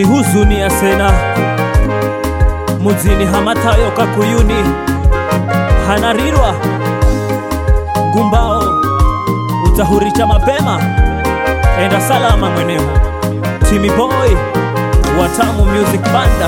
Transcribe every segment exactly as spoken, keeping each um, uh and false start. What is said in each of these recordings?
huzuni ya sena muzini hamatayo kakuyuni hanarirwa ngumbao utahuricha mapema enda salama mweneo Timmy Boy Watamu Music Banda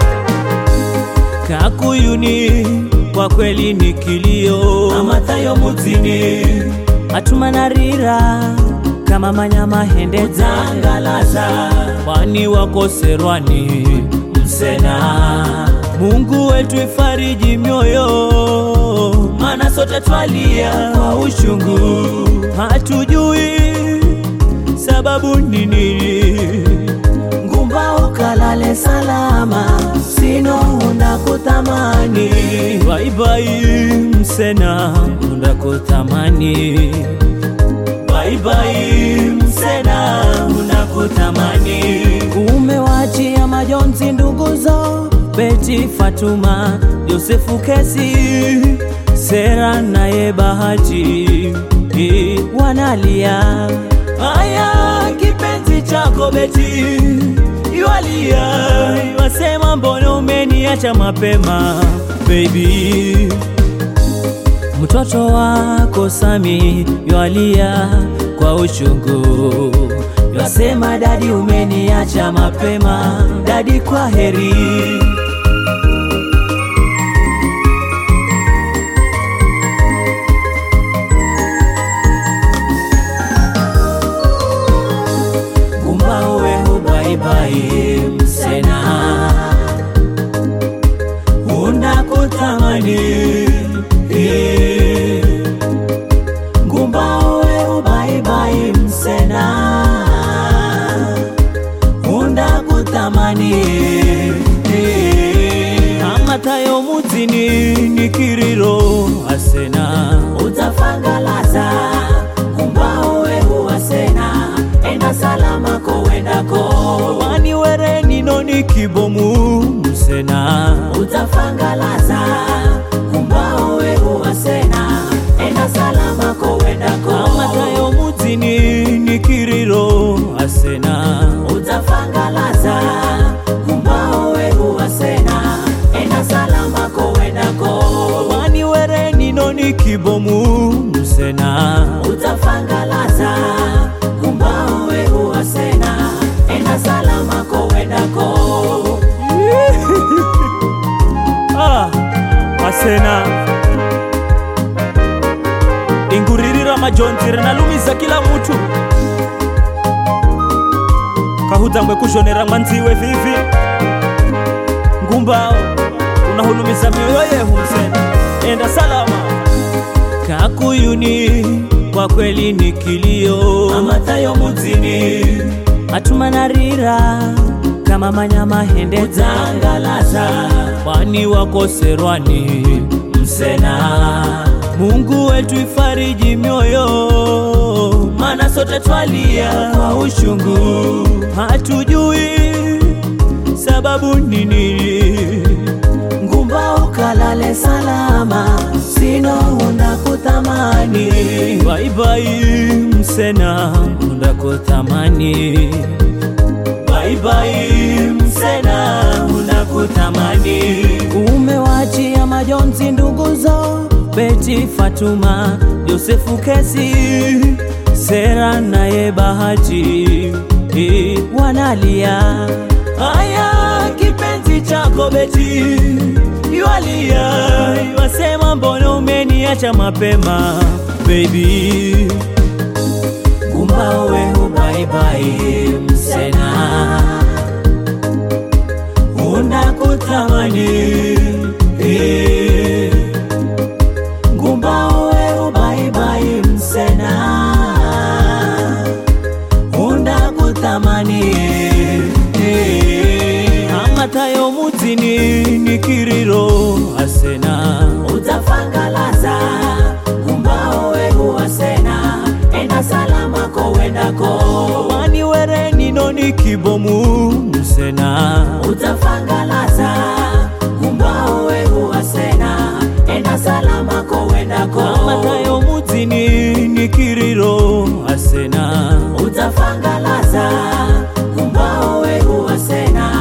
kakuyuni kwa kweli ni kilio amatayo muzini atumanarira kama manyama hende zangalaza kwani wakoserwani msena Mungu wetu ifariji mioyo mana sote twalia kwa ushungu hatujui sababu nini ngumba ukalale salama sino unda kutamani bye bye msena unda kutamani bye bye msena unda kutamani umewachia majonzi nduguzo Beti Fatuma Yosefu Kesi Sera naye Bahati e, wanalia aya kipenzi chako Beti yualia wasema mbona umeniacha mapema baby mtoto wako Sami yualia kwa uchungu wasema dadi umeniacha mapema dadi kwa heri bye bye msena unda kutamani e. Ngumba we bye bye msena unda kutamani e. amatayo muzini nikiriro asena utafangalaza ngumba we huasena enda salama ko wendako wani were nino nikibomu msena utafangalaza kumbao we huasena enda salama ko wendako amatayo muzini nikiriro asena utafangalaza kumbao we huasena enda salama ko wendako wani were nino nikibomu msena utafangalaza kumbao we huasena enda salama ko wendako ah asena inguririra majonzira nalumiza kila mtu kahutangwe kushonera mwanziwe vivi ngumbao unahulumiza mioyo yehu msena enda salama kakuyuni kwa kweli ni kilio amatayo muzini atumanarira kama manyama hende zangalaza kwani wakoserwani msena Mungu wetu ifariji mioyo mana sote twalia kwa ushungu hatujui sababu nini ngumba ukalale salama sino unda kutamani bye bye msena unda kutamani bye bye msena unda kutamani umewachia majonzi nduguzo Beti Fatuma Yosefu Kesi Sera naye Bahati e, wanalia aya kipenzi chako Beti yualia wasema mbona umeniacha mapema baby ngumba we bye bye msena unda kutamani e. Ngumba we bye bye msena unda kutamani e. amatayo muzini nikiriro asena utafangalaza ngumba we huasena enda salama ko wendako wani were nino nikibomu msena utafangalaza ngumba we huasena enda salama ko wendako amatayo muzini nikiriro asena utafangalaza kumbao we huasena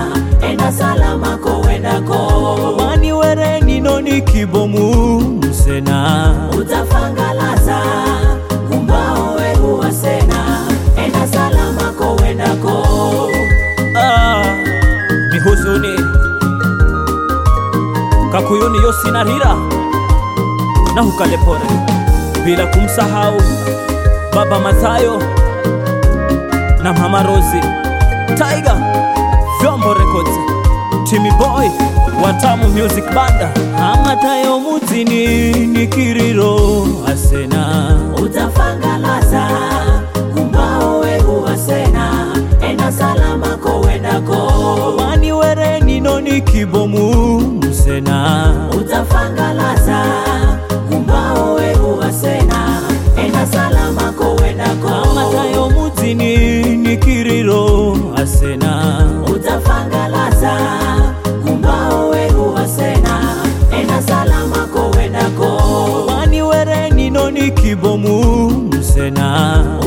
Kakuyuni Yosi na Rira na Hukalepore, bila kumsahau Baba Mathayo na Mama Rozi, Tiger, Vyombo Records, Timmy Boy, Watamu Music Banda. Amatayo mutini nikiriro asena utafangalaza kumbao wehu asena enda salama ko wendako mani were nino nikibomu musena utafangalaza kumbao wehu asena enda salama ko wendako amatayo mutini nikiriro asena utafangalaza kumbao wehu asena enda salama ko wendako mani were nino nikibomu musena